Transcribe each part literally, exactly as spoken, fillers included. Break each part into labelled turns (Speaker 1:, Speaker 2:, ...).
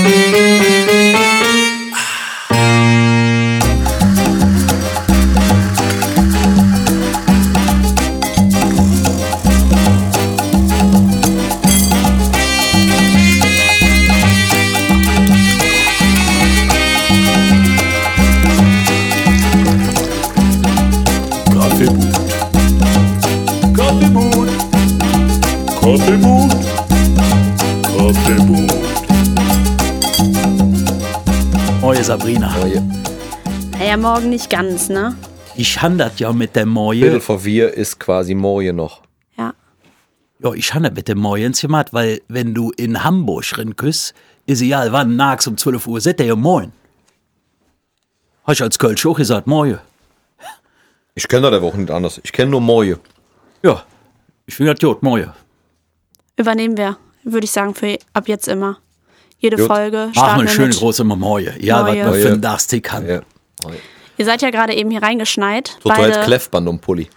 Speaker 1: Sabrina.
Speaker 2: Moje.
Speaker 3: Naja, morgen nicht ganz, ne?
Speaker 1: Ich handelt ja mit der Moje.
Speaker 2: Viertel vor vier ist quasi Moje noch.
Speaker 3: Ja.
Speaker 1: Ja, ich handelt mit der Moje ins gemacht, weil wenn du in Hamburg rinküsst, ist egal wann, nachts um zwölf Uhr, seht ihr ja moin. Hast du als Kölsch auch gesagt, Moje?
Speaker 2: Ich kenne das aber auch nicht anders. Ich kenne nur Moje.
Speaker 1: Ja, ich finde das gut, Moje.
Speaker 3: Übernehmen wir, würde ich sagen, für ab jetzt immer. Jede
Speaker 2: Gut.
Speaker 3: Folge
Speaker 1: Mach
Speaker 3: starten
Speaker 1: mal eine
Speaker 3: wir
Speaker 1: schöne
Speaker 3: mit.
Speaker 1: große Moje. Ja,
Speaker 3: Moje.
Speaker 1: was man für
Speaker 2: Moje.
Speaker 1: einen Dachstick kann.
Speaker 2: Ja.
Speaker 3: Ihr seid ja gerade eben hier reingeschneit.
Speaker 2: So als
Speaker 3: Beide.
Speaker 2: Kleffband um Pulli.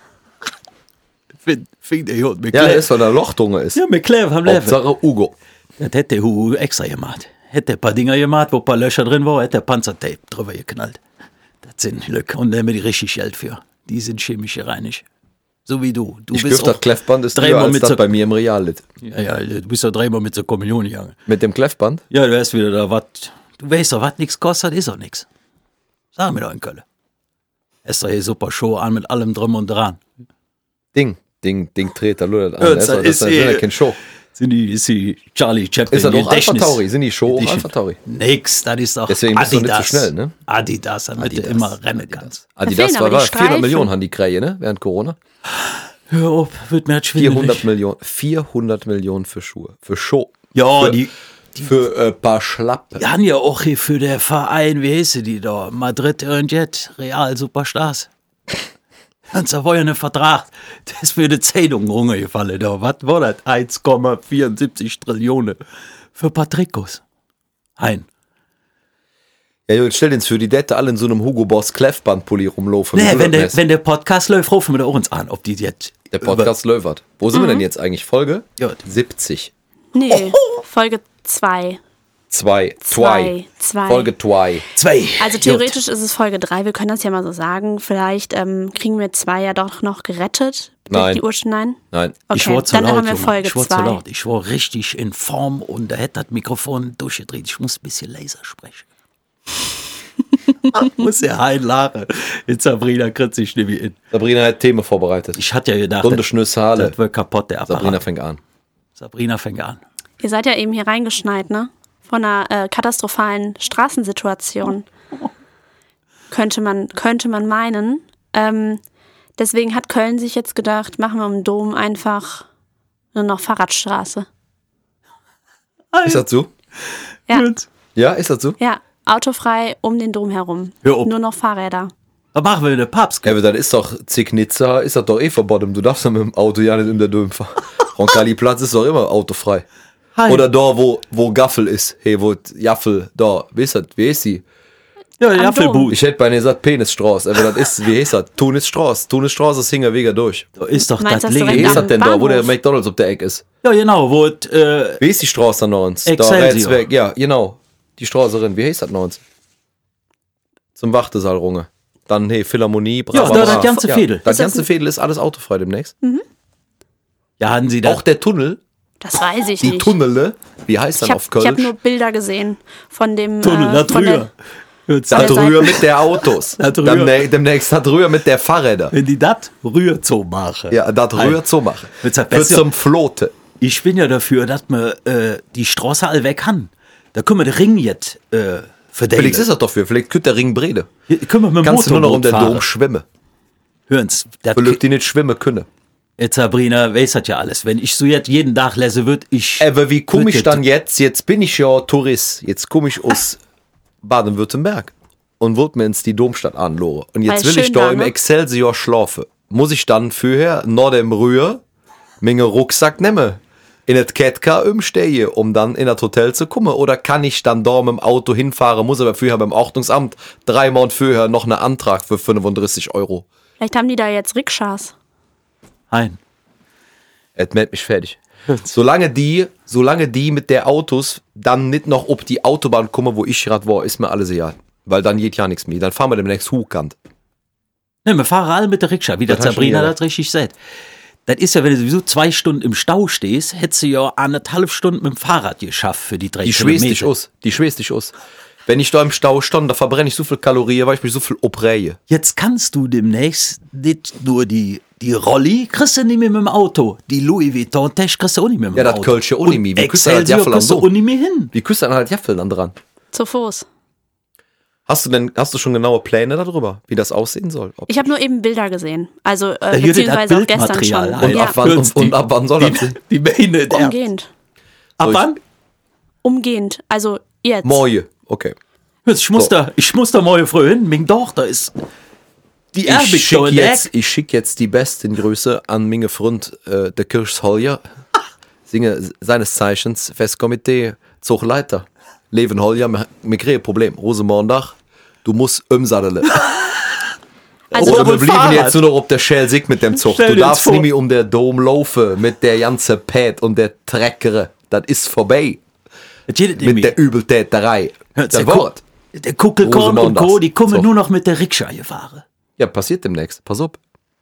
Speaker 1: Find, find ich gut. Mit
Speaker 2: Ja,
Speaker 1: Klev.
Speaker 2: das ist, weil der Lochtunge ist.
Speaker 1: Ja, mit Klev am Leben.
Speaker 2: Hauptsache Ugo.
Speaker 1: Das hätte der Hugo extra gemacht. Hätte ein paar Dinger gemacht, wo ein paar Löcher drin waren, hätte der Panzertape drüber geknallt. Das sind Glück. Und da haben wir die richtig Geld für. Die sind chemisch gereinigt. So wie du. Du
Speaker 2: Ich
Speaker 1: bist
Speaker 2: glaube, das Kleffband ist
Speaker 1: dreimal
Speaker 2: teuer als
Speaker 1: mit
Speaker 2: das
Speaker 1: so-
Speaker 2: bei mir im Real litt.
Speaker 1: Ja, ja, du bist doch dreimal mit zur Kommunion gegangen.
Speaker 2: Mit dem Kleffband?
Speaker 1: Ja, du weißt wieder da, was. Du weißt doch, was nichts kostet, ist doch nichts. Sag mir doch in Köln. Ist doch hier super Show an mit allem drum und dran.
Speaker 2: Ding. Ding, Ding dreht, da lullert an.
Speaker 1: Ja,
Speaker 2: Das ist,
Speaker 1: das
Speaker 2: das ist,
Speaker 1: ist
Speaker 2: das
Speaker 1: eh-
Speaker 2: ist ja kein Show.
Speaker 1: Sind die, ist die Charlie Chaplin
Speaker 2: Ist das auch Alpha
Speaker 1: Gedächtnis-
Speaker 2: Tauri? Sind die Show auch
Speaker 1: Edition.
Speaker 2: Alpha Tauri?
Speaker 1: Nix, das ist doch
Speaker 2: Deswegen bist du nicht so
Speaker 1: Adidas.
Speaker 2: schnell, ne?
Speaker 1: Adidas, damit
Speaker 2: Adidas.
Speaker 1: du immer rennen kannst.
Speaker 2: Adidas
Speaker 3: fehlen
Speaker 2: war,
Speaker 3: aber
Speaker 2: war
Speaker 3: die
Speaker 2: vierhundert
Speaker 3: Streifen.
Speaker 2: Millionen haben die Krähe, ne? Während Corona.
Speaker 1: Hör auf, wird mir jetzt schwindelig.
Speaker 2: vierhundert Millionen. vierhundert Millionen für Schuhe. Für Show.
Speaker 1: Ja,
Speaker 2: für,
Speaker 1: die,
Speaker 2: Für ein äh, paar Schlappen.
Speaker 1: die haben ja auch hier für den Verein, wie heißen die da? Madrid Jet, Real Superstars. Und da war ja ein Vertrag, das ist für die Zeitung runtergefallen. Da. Was war das? eins Komma vierundsiebzig Trillionen für Patricos. Hein.
Speaker 2: Ja, jetzt stell dir für die Dette alle in so einem Hugo Boss Kleffband-Pulli rumlaufen.
Speaker 1: Nee,
Speaker 2: Wie
Speaker 1: wenn
Speaker 2: du
Speaker 1: der,
Speaker 2: das
Speaker 1: wenn der Podcast läuft, rufen wir da auch uns an, ob die jetzt.
Speaker 2: Der Podcast löwert. Wo sind wir denn jetzt eigentlich? Folge?
Speaker 1: Ja.
Speaker 2: siebzig.
Speaker 3: Nee, Folge zwei.
Speaker 2: Zwei.
Speaker 3: Zwei.
Speaker 2: Zwei.
Speaker 3: Zwei.
Speaker 2: Folge zwei.
Speaker 1: Zwei.
Speaker 3: Also theoretisch ist es Folge drei. Wir können das ja mal so sagen. Vielleicht ähm, kriegen wir zwei ja doch noch gerettet. durch
Speaker 2: Nein.
Speaker 3: Die Ursprung, nein?
Speaker 2: Nein.
Speaker 3: Okay,
Speaker 1: Ich war zu
Speaker 3: dann
Speaker 1: laut,
Speaker 3: haben wir
Speaker 1: Junge.
Speaker 3: Folge
Speaker 1: ich war zu
Speaker 3: zwei.
Speaker 1: laut. Ich war richtig in Form und da hätte das Mikrofon durchgedreht. Ich muss ein bisschen leiser sprechen. muss ja hein lachen. Jetzt Sabrina kriegt sich nicht mehr in.
Speaker 2: Sabrina hat Themen vorbereitet.
Speaker 1: Ich hatte ja gedacht,
Speaker 2: Runde
Speaker 1: das,
Speaker 2: Schnüsse Halle.
Speaker 1: das wird kaputt, der Apparat.
Speaker 2: Sabrina fängt an.
Speaker 1: Sabrina fängt an.
Speaker 3: Ihr seid ja eben hier reingeschneit, ne? Von einer äh, katastrophalen Straßensituation. könnte man, könnte man meinen. Ähm, deswegen hat Köln sich jetzt gedacht, machen wir im Dom einfach nur noch Fahrradstraße.
Speaker 2: Ist das so?
Speaker 3: Ja,
Speaker 2: Ja, ist das so?
Speaker 3: ja, autofrei um den Dom herum.
Speaker 1: Hör auf.
Speaker 3: Nur noch Fahrräder.
Speaker 1: Da machen wir eine Papst.
Speaker 2: Ja, aber das ist doch Zignitzer, ist das doch eh verboten. Du darfst ja mit dem Auto ja nicht in der Dom fahren. Roncalli-Platz ist doch immer autofrei.
Speaker 1: Hi.
Speaker 2: Oder da, wo, wo Gaffel ist. Hey, wo Jaffel, da, wie ist das? Wie ist sie?
Speaker 1: Ja, der
Speaker 3: Am
Speaker 1: Apfelbuch.
Speaker 2: Ich hätte bei mir gesagt Penisstraße, aber das ist, wie heißt das? Tunisstraße. Tunisstraße ist Hingerweger durch.
Speaker 1: Da ist doch
Speaker 3: Meinst
Speaker 1: das
Speaker 3: du, das
Speaker 2: Wie
Speaker 1: Leben.
Speaker 2: ist
Speaker 3: am
Speaker 2: das denn da, wo der
Speaker 3: Bahnhof?
Speaker 2: McDonalds auf der Ecke ist?
Speaker 1: Ja, genau, wo es, äh,
Speaker 2: Wie ist die Straße da noch uns? Da
Speaker 1: Excelsior.
Speaker 2: rechts weg. Ja, genau. Die Straße drin. Wie heißt das noch uns? Zum Wartesaal runge. Dann, hey, Philharmonie,
Speaker 1: Ja,
Speaker 2: bra,
Speaker 1: da
Speaker 2: bra.
Speaker 1: das ganze Fädel.
Speaker 2: Das
Speaker 3: Ist das
Speaker 2: ganze
Speaker 3: ein-
Speaker 2: Fädel ist alles autofrei demnächst.
Speaker 1: ja, hatten sie da.
Speaker 2: Auch der Tunnel,
Speaker 3: Das weiß ich
Speaker 2: die
Speaker 3: nicht.
Speaker 2: Tunnele, wie heißt
Speaker 3: Ich
Speaker 2: das
Speaker 3: habe
Speaker 2: auf Kölsch?
Speaker 3: hab nur Bilder gesehen von dem
Speaker 1: Tunnel,
Speaker 3: äh,
Speaker 1: da
Speaker 3: von der,
Speaker 1: drüber. Hört's
Speaker 2: Da
Speaker 3: der
Speaker 1: an.
Speaker 2: drüber
Speaker 3: Seite-
Speaker 2: mit der Autos.
Speaker 1: Da drüber.
Speaker 2: Demnächst, demnächst da drüber mit der Fahrräder.
Speaker 1: Wenn die das rührt so machen.
Speaker 2: Ja, da drüber zu machen.
Speaker 1: Wird's ja
Speaker 2: Für
Speaker 1: besser.
Speaker 2: zum Flote.
Speaker 1: Ich bin ja dafür, dass man äh, die Straße all weg kann. Da können wir den Ring jetzt äh, verdelen.
Speaker 2: Felix ist das doch für. Vielleicht könnte der Ring Brede.
Speaker 1: Hier können wir mit dem
Speaker 2: Kannst du nur noch um den
Speaker 1: Motorboot
Speaker 2: Dom schwimmen.
Speaker 1: Hören's, das
Speaker 2: Weil Leute, die nicht schwimmen können.
Speaker 1: jetzt Sabrina weiß das ja alles. Wenn ich so jetzt jeden Tag lese, wird ich.
Speaker 2: Aber wie komme
Speaker 1: Wird
Speaker 2: ich
Speaker 1: ja-
Speaker 2: dann jetzt? Jetzt bin ich ja Tourist. Jetzt komme ich aus Baden-Württemberg und wollte mir ins die Domstadt anloren. Und jetzt
Speaker 3: Weil
Speaker 2: will ich
Speaker 3: schön
Speaker 2: da
Speaker 3: da,
Speaker 2: im
Speaker 3: ne?
Speaker 2: Excelsior schlafen. Muss ich dann vorher nach dem Rühr meinen Rucksack nehmen? In das Ketka umstehen, um dann in das Hotel zu kommen? Oder kann ich dann da mit dem Auto hinfahren, muss aber vorher beim Ordnungsamt drei Monate vorher noch einen Antrag für fünfunddreißig Euro?
Speaker 3: Vielleicht haben die da jetzt Rikschas.
Speaker 1: Nein.
Speaker 2: Es meldet mich fertig. Solange die, solange die mit der Autos dann nicht noch ob die Autobahn kommen, wo ich gerade war, ist mir alles egal. Weil dann geht ja nichts mehr. Dann fahren wir demnächst hochkant.
Speaker 1: Ne, wir fahren alle mit der Rikscha, wie der Sabrina das richtig sagt. Das ist ja, wenn du sowieso zwei Stunden im Stau stehst, hättest du ja anderthalb Stunden mit dem Fahrrad geschafft für die drei
Speaker 2: Die
Speaker 1: Kilometer.
Speaker 2: schwest dich aus. Die schwest dich aus. Wenn ich da im Stau stand, da verbrenne ich so viel Kalorien, weil ich mich so viel oprähe.
Speaker 1: Jetzt kannst du demnächst nicht nur die, die Rolli kriegst du nicht mehr mit dem Auto. Die Louis Vuitton-Tasche kriegst du auch nicht mehr mit dem
Speaker 2: Ja,
Speaker 1: Auto.
Speaker 2: das Kölsche auch nicht mehr. Wie küsst du halt
Speaker 1: Excelsior
Speaker 2: Jaffel
Speaker 1: kriegst du
Speaker 2: an
Speaker 1: auch nicht mehr hin.
Speaker 2: Wie küsst du dann halt Jaffel dann dran?
Speaker 3: Zu Fuß.
Speaker 2: Hast du denn, hast du schon genaue Pläne darüber, wie das aussehen soll? Ob
Speaker 3: Ich habe nur eben Bilder gesehen. Also äh,
Speaker 1: Judith
Speaker 3: beziehungsweise
Speaker 1: hat
Speaker 3: auch gestern schon.
Speaker 1: Bildmaterial.
Speaker 2: und,
Speaker 3: Ja.
Speaker 2: ab wann, und, und ab wann soll das?
Speaker 1: Die, die Beine der.
Speaker 3: Umgehend.
Speaker 1: Ab wann?
Speaker 3: Umgehend. Also jetzt.
Speaker 2: Moje, okay.
Speaker 1: Ich muss
Speaker 2: So.
Speaker 1: da, ich muss da morgen früh hin. Meine Tochter ist die
Speaker 2: Ich
Speaker 1: Erbig da
Speaker 2: schicke
Speaker 1: in der
Speaker 2: jetzt,
Speaker 1: Ecke.
Speaker 2: ich schick jetzt die besten Grüße an meine Freund, äh, der Kirchholger. Singe seines Zeichens Festkomitee, Zugleiter. Leven Holger, wir kriegen ein Problem. Rosemondag, du musst umsatteln.
Speaker 3: Also
Speaker 2: Oder
Speaker 1: aber
Speaker 2: wir blieben
Speaker 1: Fahrrad.
Speaker 2: jetzt nur noch auf der Schelsig mit dem Zug.
Speaker 1: Stell
Speaker 2: Du
Speaker 1: dir
Speaker 2: darfst
Speaker 1: vor.
Speaker 2: nicht mehr um der Dom laufen mit der ganzen Pät und der Treckere. Das ist vorbei
Speaker 1: Das geht nicht
Speaker 2: mit
Speaker 1: mehr.
Speaker 2: der Übeltäterei.
Speaker 1: Hört's,
Speaker 2: Das
Speaker 1: der, Ku
Speaker 2: Wort.
Speaker 1: der Kuckelkorn und
Speaker 2: Rosemontags.
Speaker 1: Co., die kommen
Speaker 2: So.
Speaker 1: nur noch mit der Rikscha gefahren.
Speaker 2: Ja, passiert demnächst. Pass auf.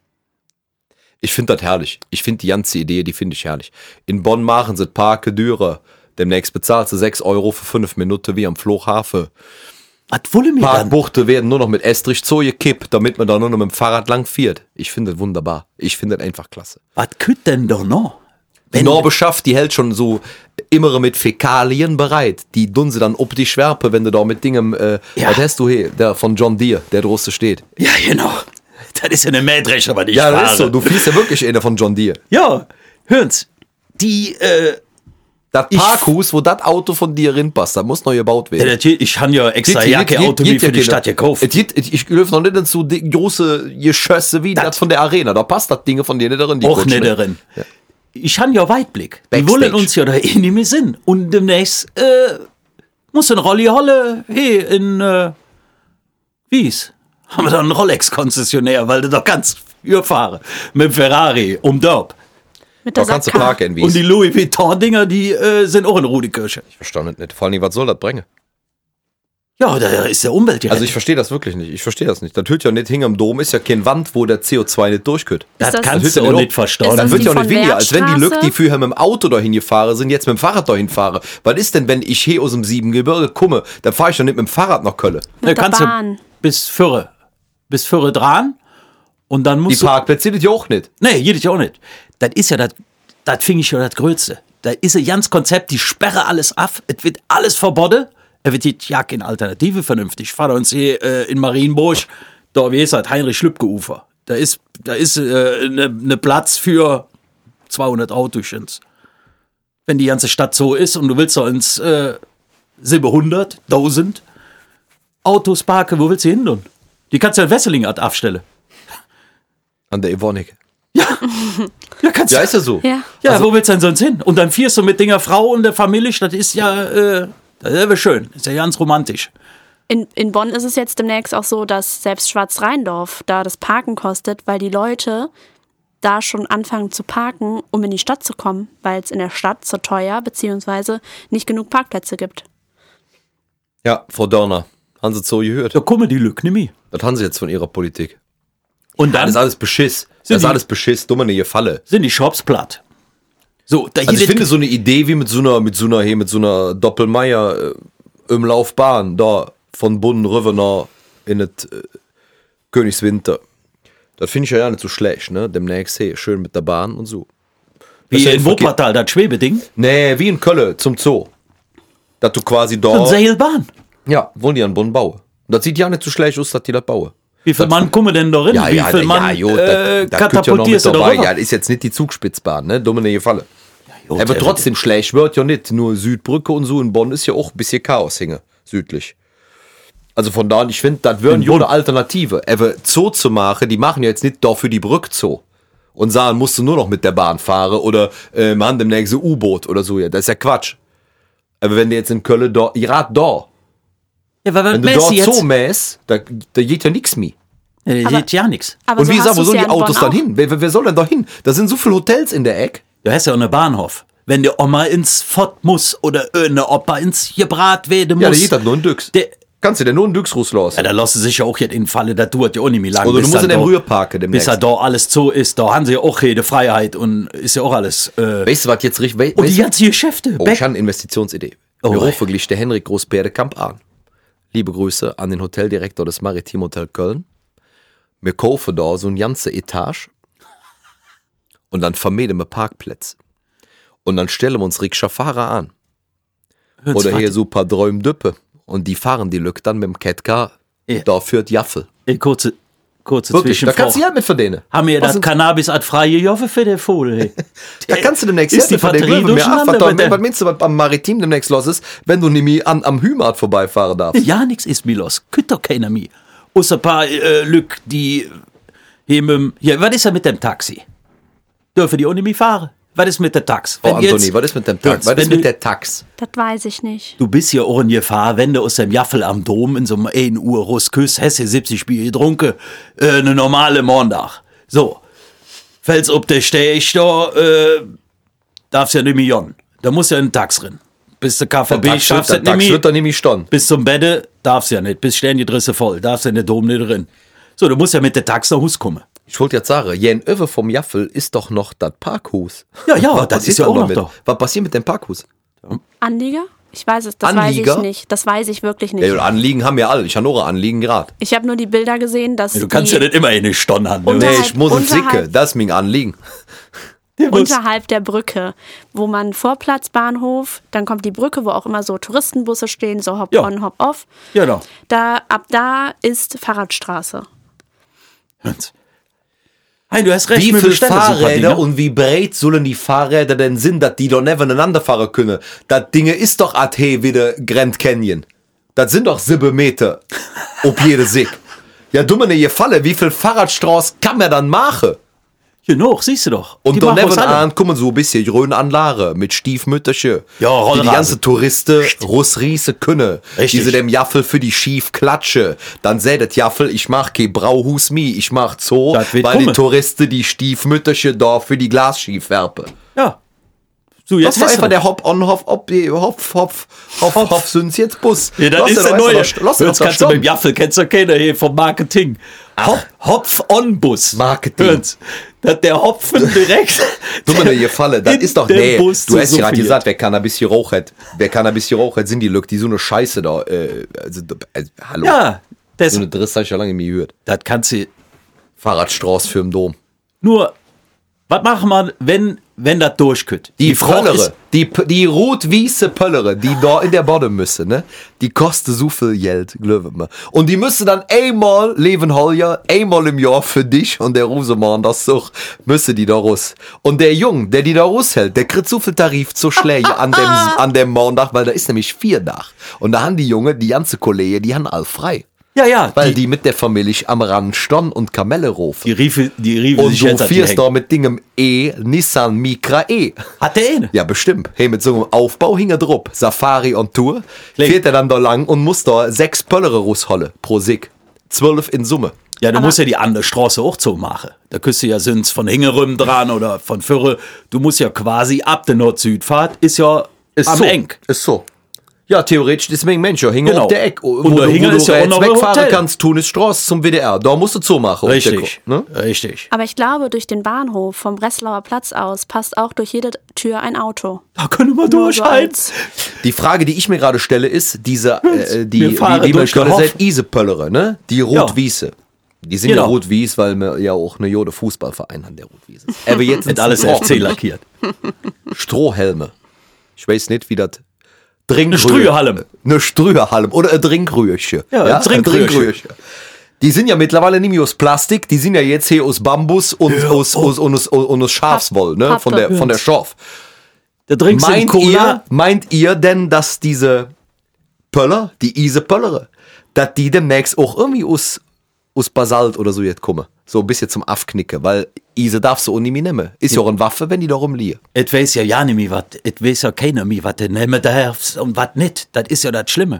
Speaker 2: Ich finde das herrlich. Ich finde die ganze Idee, die finde ich herrlich. In Bonn machen sie Parke Dürer. Demnächst bezahlst du sechs Euro für fünf Minuten wie am Flughafen.
Speaker 1: Was wollen wir dann?
Speaker 2: Parkbuchte werden nur noch mit Estrich zugekippt, damit man da nur noch mit dem Fahrrad lang fährt. Ich finde das wunderbar. Ich finde das einfach klasse.
Speaker 1: Was kütt denn doch noch?
Speaker 2: Die
Speaker 1: Wenn-
Speaker 2: Norbeschaft, die hält schon so immer mit Fäkalien bereit. Die tun sie dann ob die Schwärpe, wenn du da mit Dingen, äh,
Speaker 1: Ja.
Speaker 2: was hast du hier, der von John Deere, der draußen steht.
Speaker 1: Ja, genau. Das ist ja eine Mähdrescher, was ich
Speaker 2: Ja,
Speaker 1: fahre.
Speaker 2: das ist so. Du fliegst ja wirklich einer von John Deere.
Speaker 1: Ja, hören's. Die, äh,
Speaker 2: Das
Speaker 1: Ich-
Speaker 2: Parkhus, wo das Auto von dir reinpasst, das muss neu gebaut werden.
Speaker 1: ja, das geht- ich habe ja extra
Speaker 2: Geht-
Speaker 1: Jacke
Speaker 2: geht-
Speaker 1: Auto
Speaker 2: geht
Speaker 1: wie für
Speaker 2: ja
Speaker 1: die
Speaker 2: keiner.
Speaker 1: Stadt gekauft.
Speaker 2: Es geht- Ich löfe noch nicht so die große Geschösse wie das von der Arena. Da passt das Ding von dir nicht drin. Die
Speaker 1: Auch
Speaker 2: Kutschen.
Speaker 1: nicht darin. Ich habe ja Weitblick. Die
Speaker 2: Backstage.
Speaker 1: wollen uns ja da eh nicht mehr sinn. Und demnächst äh, muss ein Rolli holle, hey, in äh, Wies. Haben wir da einen Rolex-Konzessionär, weil du doch ganz früher fahre. Mit dem Ferrari, um Dorp.
Speaker 3: Mit
Speaker 2: Da
Speaker 3: der
Speaker 2: kannst du
Speaker 3: Sackkarre.
Speaker 2: parken, wie
Speaker 1: Und die Louis Vuitton-Dinger, die äh, sind auch in Rudikirche.
Speaker 2: Ich verstehe das nicht. Vor allem, was soll das bringen?
Speaker 1: Ja, da ist der Umwelt ja.
Speaker 2: Also ich verstehe das wirklich nicht. Ich verstehe das nicht. Das hört ja nicht hinterm Dom, ist ja kein Wand, wo der C O zwei nicht durchkommt.
Speaker 1: das,
Speaker 3: das-
Speaker 1: kannst
Speaker 2: das
Speaker 1: du
Speaker 2: wird ja
Speaker 1: auch
Speaker 2: nicht
Speaker 1: nicht verstehen.
Speaker 3: Ist
Speaker 2: Dann
Speaker 3: das
Speaker 2: wird
Speaker 3: die
Speaker 2: ja auch nicht
Speaker 3: von
Speaker 2: weniger, als wenn die
Speaker 3: Wertstraße?
Speaker 2: Leute, die früher mit dem Auto dahin gefahren sind, jetzt mit dem Fahrrad dahin fahren. Was ist denn, wenn ich hier aus dem Siebengebirge komme? Dann fahre ich doch nicht mit dem Fahrrad nach Köln.
Speaker 1: Da
Speaker 3: Mit der
Speaker 1: kannst
Speaker 3: Bahn.
Speaker 1: du bis Fürre. Bis Fürre dran. Und dann
Speaker 2: Die
Speaker 1: musst du.
Speaker 2: Parkplätze sind ja auch nicht.
Speaker 1: Nee, jedes ja auch nicht. Das ist ja das, das finde ich ja das Größte. Da ist ein ganz Konzept, die sperre alles ab, es wird alles verboten. Es wird jetzt ja keine Alternative vernünftig. Ich fahre uns hier äh, in Marienburg, da wie ist das, Heinrich-Schlübke-Ufer. Da ist, da ist äh, ne, ne Platz für zweihundert Autochens. Wenn die ganze Stadt so ist und du willst da ins äh, siebenhundert, tausend Autos parken, wo willst du hin tun? Die kannst du in Wesseling abstellen.
Speaker 2: An der Evonik.
Speaker 1: Ja, kannst
Speaker 2: Ja,
Speaker 1: du.
Speaker 2: ist ja so.
Speaker 3: Ja.
Speaker 1: Ja, wo willst du denn sonst hin? Und dann fährst du mit Dinger Frau und der Familie, das ist ja, äh, das ist ja schön, das ist ja ganz romantisch.
Speaker 3: In, in Bonn ist es jetzt demnächst auch so, dass selbst Schwarzrheindorf da das Parken kostet, weil die Leute da schon anfangen zu parken, um in die Stadt zu kommen, weil es in der Stadt zu teuer beziehungsweise nicht genug Parkplätze gibt.
Speaker 2: Ja, Frau Dörner, haben Sie es so gehört?
Speaker 1: Da kommen die Lücken nicht mehr.
Speaker 2: Das haben Sie jetzt von Ihrer Politik.
Speaker 1: Und
Speaker 2: Das
Speaker 1: dann
Speaker 2: ist alles Beschiss. Das
Speaker 1: Sind
Speaker 2: ist
Speaker 1: die-
Speaker 2: alles Beschiss, dumme eine Falle.
Speaker 1: sind die Shops platt. So, da
Speaker 2: Also ich
Speaker 1: jedes-
Speaker 2: finde so eine Idee wie mit so einer, mit so einer, hier, mit so einer Doppelmeier äh, im Laufbahn, da von Bonn rüber nach in das äh, Königswinter. Das finde ich ja nicht so schlecht, ne? Demnächst, hey, schön mit der Bahn und so. Das ist
Speaker 1: wie
Speaker 2: ja
Speaker 1: in
Speaker 2: nicht verkehrt.
Speaker 1: Wuppertal, das Schwebeding,
Speaker 2: Nee, wie in Köln zum Zoo. Dass du quasi da.
Speaker 1: und Seilbahn.
Speaker 2: Ja, wollen die an Bonn bauen. Und das sieht ja nicht so schlecht aus, dass die das bauen.
Speaker 1: Wie viel Mann kommen denn da rein?
Speaker 2: Ja,
Speaker 1: wie
Speaker 2: ja,
Speaker 1: viel
Speaker 2: ja,
Speaker 1: Mann
Speaker 2: jo,
Speaker 1: äh,
Speaker 2: da, da könnt ihr noch mit
Speaker 1: katapultierst du da
Speaker 2: dabei.
Speaker 1: rüber?
Speaker 2: Ja, das ist jetzt nicht die Zugspitzbahn, ne? Dumme eine Falle.
Speaker 1: Jo,
Speaker 2: Aber
Speaker 1: der-
Speaker 2: trotzdem schlecht wird ja nicht. Nur Südbrücke und so in Bonn ist ja auch ein bisschen Chaos hinge, südlich. Also von da an, ich finde, das wäre
Speaker 1: In
Speaker 2: ja eine
Speaker 1: Bonn.
Speaker 2: Alternative. Aber Zoo zu machen, die machen ja jetzt nicht dafür die Brücke Zoo. Und sagen, musst du nur noch mit der Bahn fahren oder äh, machen demnächst ein U-Boot oder so. Ja, das ist ja Quatsch. Aber wenn du jetzt in Köln da, gerade da,
Speaker 1: Ja, weil
Speaker 2: wenn du
Speaker 1: Messi
Speaker 2: da
Speaker 1: jetzt,
Speaker 2: Zoo mähst, da, da geht ja nichts mehr.
Speaker 1: ja, da geht ja nichts.
Speaker 3: Aber
Speaker 2: Und
Speaker 3: so
Speaker 2: wie
Speaker 3: hast
Speaker 2: gesagt, wo
Speaker 3: du's
Speaker 2: sollen
Speaker 3: ja
Speaker 2: die
Speaker 3: in Bonn
Speaker 2: Autos dann
Speaker 3: auch.
Speaker 2: hin? Wer, wer wer soll denn da hin? Da sind so viele Hotels in der Ecke.
Speaker 1: Du hast ja auch einen Bahnhof. Wenn der Oma ins Fott muss oder eine Opa ins Gebrat werden muss.
Speaker 2: Ja, der geht das nur ein Düx.
Speaker 1: Der,
Speaker 2: Kannst du denn nur einen Düx rauslassen?
Speaker 1: ja, da lassen sich ja auch jetzt in Falle, das dauert ja auch nicht mehr lange.
Speaker 2: Oder du
Speaker 1: bis
Speaker 2: musst in
Speaker 1: dann
Speaker 2: den
Speaker 1: da-
Speaker 2: Rühr parken
Speaker 1: Bis
Speaker 2: demnächst.
Speaker 1: er da alles so ist, da haben sie ja auch jede Freiheit und ist ja auch alles. Äh,
Speaker 2: Weißt du, was jetzt richtig... We
Speaker 1: und die
Speaker 2: weißt du-
Speaker 1: ganzen Geschäfte.
Speaker 2: Oh,
Speaker 1: Beck-
Speaker 2: ich habe eine Investitionsidee.
Speaker 1: Oh,
Speaker 2: Wir
Speaker 1: ey.
Speaker 2: rufen gleich der Henrik Großberdekamp an. Liebe Grüße an den Hoteldirektor des Maritim Hotel Köln. Wir kaufen da so eine ganze Etage und dann vermieten wir Parkplätze. Und dann stellen wir uns Rikscha-Fahrer an.
Speaker 1: Hört's
Speaker 2: Oder
Speaker 1: was-
Speaker 2: hier so ein paar Dräumdüppe. Und die fahren die Lück dann mit dem Catcar.
Speaker 1: Ja.
Speaker 2: Da führt Jaffel.
Speaker 1: Ey, kurze, kurze
Speaker 2: Wirklich, da
Speaker 1: Zwischenfrage.
Speaker 2: kannst du ja mit verdienen.
Speaker 1: Haben wir
Speaker 2: Was
Speaker 1: das
Speaker 2: sind-
Speaker 1: Cannabis als freie Joffe für den Vogel? Hey.
Speaker 2: Da kannst du demnächst
Speaker 1: ist die
Speaker 2: ja von den
Speaker 1: Batterie
Speaker 2: Löwen mehr ab.
Speaker 1: durcheinander
Speaker 2: Was, da-
Speaker 1: bei der-
Speaker 2: was meinst du, was am Maritim demnächst los ist, wenn du nämlich an, am Hümarkt vorbeifahren darfst?
Speaker 1: Ja, nix ist mir los. Könnt doch keiner mehr. Außer ein paar äh, Lück, die hier mit dem, hier, was ist denn mit dem Taxi? Dürfen die ohne mich fahren? Was ist mit der Tax?
Speaker 2: Oh,
Speaker 1: Wenn
Speaker 2: Antoni,
Speaker 1: jetzt-
Speaker 2: was ist mit dem
Speaker 1: Hört's,
Speaker 2: Tax? Was ist
Speaker 1: wenn
Speaker 2: mit
Speaker 1: du-
Speaker 2: der Tax?
Speaker 3: Das weiß ich nicht.
Speaker 1: Du bist ja auch in Gefahr, wenn du aus dem Jaffel am Dom in so einem ein Uhr Rusküss hast du siebzig Bier getrunken, äh, eine normale Montag. So. Fällst ob der Stech da, äh, darfst ja nicht mehr jon. Da musst du ja in den Tax rein. Bis der K V B
Speaker 2: Tax
Speaker 1: schaffst
Speaker 2: wird-
Speaker 1: du
Speaker 2: der
Speaker 1: nicht
Speaker 2: Tax
Speaker 1: mehr.
Speaker 2: wird da nämlich stehen.
Speaker 1: Bis zum Bette darfst du ja nicht. Bis stehen die Drisse voll. Darfst du in den Dom nicht drin. So, du musst ja mit der Tax nach Hus kommen.
Speaker 2: Ich wollte jetzt sagen, jenöwe vom Jaffel ist doch noch das Parkhus.
Speaker 1: Ja, ja,
Speaker 2: Was
Speaker 1: das
Speaker 2: passiert
Speaker 1: ist ja
Speaker 2: dann
Speaker 1: auch noch
Speaker 2: damit?
Speaker 1: da.
Speaker 2: Was passiert mit dem Parkhus?
Speaker 3: Anlieger? Ich weiß es, das
Speaker 2: Anlieger?
Speaker 3: weiß ich nicht. Das weiß ich wirklich nicht.
Speaker 2: Ja, Anliegen haben wir alle. Ich habe nur ein Anliegen gerade.
Speaker 3: Ich habe nur die Bilder gesehen, dass
Speaker 1: Du kannst
Speaker 3: die
Speaker 1: ja nicht immer eine Stunde haben.
Speaker 3: Und
Speaker 1: Ne?
Speaker 3: da-
Speaker 2: Nee, ich muss ins
Speaker 3: unterhalb-
Speaker 2: Sicke. Das ist mein Anliegen.
Speaker 1: Der muss-
Speaker 3: unterhalb der Brücke, wo man Vorplatz Bahnhof, dann kommt die Brücke, wo auch immer so Touristenbusse stehen, so hop
Speaker 1: Ja.
Speaker 3: on, hop off.
Speaker 1: Genau.
Speaker 3: Da, ab da ist Fahrradstraße.
Speaker 1: Hein, du hast recht.
Speaker 2: Wie
Speaker 1: mir
Speaker 2: viele
Speaker 1: bestellen so ein paar
Speaker 2: Fahrräder
Speaker 1: Dinge.
Speaker 2: und wie breit sollen die Fahrräder denn sind, dass die doch nebeneinander fahren können? Das Ding ist doch at wie der Grand Canyon. Das sind doch sieben Meter. Ob jede Sick. Ja, dumme ne Falle, wie viel Fahrradstraße kann man dann machen?
Speaker 1: Genau, siehst du doch.
Speaker 2: Und
Speaker 1: Die
Speaker 2: da
Speaker 1: machen was alle.
Speaker 2: nebenan kommen so ein bisschen grün an Lare mit Stiefmütterchen.
Speaker 1: Ja,
Speaker 2: die die
Speaker 1: Rollrasen.
Speaker 2: ganze Touristen Russriese können.
Speaker 1: Richtig.
Speaker 2: Diese dem Jaffel für die schief klatsche. Dann seh das Jaffel, ich mach kein Brauhus mi, ich mach Zoo,
Speaker 1: Das wird
Speaker 2: weil die
Speaker 1: kommen.
Speaker 2: Touristen die Stiefmütterchen da für die Glasschief werfen.
Speaker 1: Ja. So,
Speaker 2: Das
Speaker 1: jetzt
Speaker 2: ist
Speaker 1: hast
Speaker 2: einfach
Speaker 1: du
Speaker 2: der Hop-on, Hop-op, Hopf, Hopf, Hopf, Hopf, sind jetzt Bus.
Speaker 1: Ja, das
Speaker 2: Lass
Speaker 1: ist
Speaker 2: den
Speaker 1: der
Speaker 2: doch
Speaker 1: neue.
Speaker 2: einfach noch- Lass den
Speaker 1: Jetzt
Speaker 2: doch
Speaker 1: kannst du
Speaker 2: stoppen.
Speaker 1: mit dem Jaffel, kennst du keiner hier vom Marketing. Hop, Hopf-on-Bus.
Speaker 2: Marketing.
Speaker 1: Hört's? Dass der Hopfen direkt.
Speaker 2: Dumme ne Gefalle, das
Speaker 1: in
Speaker 2: ist doch,
Speaker 1: den
Speaker 2: nee,
Speaker 1: Bus
Speaker 2: du hast
Speaker 1: zu
Speaker 2: ja gerade
Speaker 1: souffliert.
Speaker 2: gesagt, wer Cannabis hier raucht, wer Cannabis hier raucht, sind die Leute, die so eine Scheiße da, äh, also, also hallo.
Speaker 1: Ja, das,
Speaker 2: So eine Driss habe ich ja lange nie gehört.
Speaker 1: das kannst du.
Speaker 2: Fahrradstraße für den Dom.
Speaker 1: Nur, was machen wir, wenn, wenn das durchkütt?
Speaker 2: Die,
Speaker 1: Frage
Speaker 2: Pöllere,
Speaker 1: ist-
Speaker 2: die, P- die rot-weiße Pöllere, die da in der Bode müssen, ne? Die kosten so viel Geld, glauben wir. Und die müssen dann einmal, Leben Holger, einmal im Jahr für dich und der Rosemann, das so, müssen die da raus. Und der Jung, der die da raushält, der kriegt so viel Tarif zu Schläge an dem, an dem Montag, weil da ist nämlich vier Tag. Und da haben die Junge, die ganze Kollege, die haben all frei.
Speaker 1: Ja, ja,
Speaker 2: Weil
Speaker 1: die,
Speaker 2: die, mit der Familie am Rand stehen und Kamelle rufen.
Speaker 1: die riefen, die riefen
Speaker 2: Und
Speaker 1: sich
Speaker 2: du
Speaker 1: jetzt an die
Speaker 2: fährst
Speaker 1: Hänge.
Speaker 2: da mit Dingem E, Nissan Micra E.
Speaker 1: Hat der eine?
Speaker 2: Ja, bestimmt. Hey, mit so einem Aufbau hing er drauf. Safari on Tour.
Speaker 1: Klingt-
Speaker 2: Fährt er dann da lang und muss da sechs Pöllere rausholen pro Sieg. Zwölf in Summe.
Speaker 1: Ja, du musst ja die andere Straße auch so machen. Da kriegst du ja sind's von Hingerüm dran oder von Fürre. Du musst ja quasi ab der Nord-Süd-Fahrt, ist ja
Speaker 2: Ist
Speaker 1: am
Speaker 2: so.
Speaker 1: Eng.
Speaker 2: Ist so. Ja, theoretisch, deswegen Mensch, ja, hinge
Speaker 1: Genau.
Speaker 2: auf der Eck. Wo,
Speaker 1: Und
Speaker 2: du,
Speaker 1: da
Speaker 2: wo
Speaker 1: hinge
Speaker 2: du
Speaker 1: ist ja auch
Speaker 2: jetzt
Speaker 1: noch ein
Speaker 2: wegfahren
Speaker 1: Hotel.
Speaker 2: kannst, Tunisstraße zum W D R. Da musst du zumachen. auf der
Speaker 1: Richtig,
Speaker 2: Ko- Ne?
Speaker 1: richtig.
Speaker 3: Aber ich glaube, durch den Bahnhof vom Breslauer Platz aus passt auch durch jede Tür ein Auto.
Speaker 1: Da können wir
Speaker 3: Nur so
Speaker 1: durchhalten.
Speaker 3: als-
Speaker 2: Die Frage, die ich mir gerade stelle, ist, diese, äh, die,
Speaker 1: Wir fahren
Speaker 2: wie, wie man
Speaker 1: durch
Speaker 2: gerade
Speaker 1: den
Speaker 2: sagt, Isepöllere, ne? Die Rot-Wiese. Die sind
Speaker 1: Genau.
Speaker 2: ja Rot-Wies, weil wir ja auch eine Jode Fußballverein haben, der Rot-Wies ist. Aber jetzt
Speaker 1: Mit alles F C lackiert.
Speaker 2: Strohhelme. Ich weiß nicht, wie das.
Speaker 1: Eine Strühehalm.
Speaker 2: Eine Strühehalm oder ein Trinkrührchen.
Speaker 1: Ja, ein Trinkrührchen.
Speaker 2: Die sind ja mittlerweile nicht mehr aus Plastik, die sind ja jetzt hier aus Bambus und aus, aus, und aus, und aus Schafswoll, ne?
Speaker 3: Pappe.
Speaker 2: Von der, von der Schaf.
Speaker 1: Da trinkst du
Speaker 2: Meint
Speaker 1: Cola.
Speaker 2: ihr, meint ihr denn, dass diese Pöller, die Ise-Pöllere, dass die demnächst auch irgendwie aus, aus Basalt oder so jetzt kommen? So ein bisschen zum Afknicken, weil Ise darfst du auch nicht mehr nehmen. Ist ja auch eine Waffe, wenn die da rumliegen.
Speaker 1: Et weiß ja ja nicht mehr, was, et weiß ja keiner mehr, was du nehmen darfst und was nicht. Das ist ja das Schlimme.